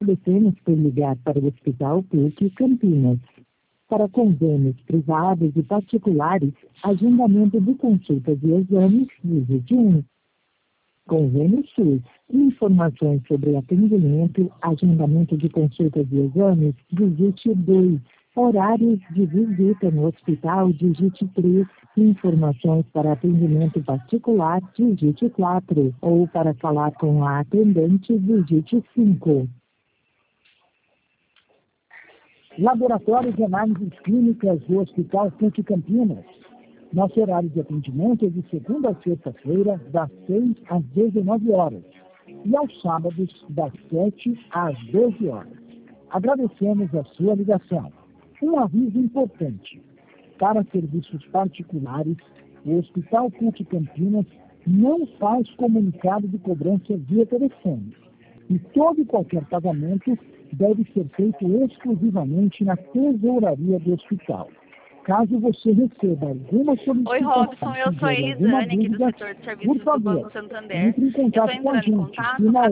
Agradecemos por ligar para o Hospital PUC Campinas. Para convênios privados e particulares, agendamento de consultas e exames, digite 1. Convênio SUS. Informações sobre atendimento, agendamento de consultas e exames, digite 2. Horários de visita no hospital, digite 3. Informações para atendimento particular, digite 4. Ou para falar com a atendente, digite 5. Laboratório de Análises Clínicas do Hospital PUC Campinas. Nosso horário de atendimento é de segunda a sexta-feira, das 6 às 19 horas. E aos sábados, das 7 às 12 horas. Agradecemos a sua ligação. Um aviso importante. Para serviços particulares, o Hospital PUC Campinas não faz comunicado de cobrança via telefone. E todo e qualquer pagamento deve ser feito exclusivamente na tesouraria do hospital. Caso você receba alguma solicitação... Oi, Robson, eu sou a Elisane, aqui do setor de serviços do Banco Santander. Entre em contato Eu estou com a entrando em gente. contato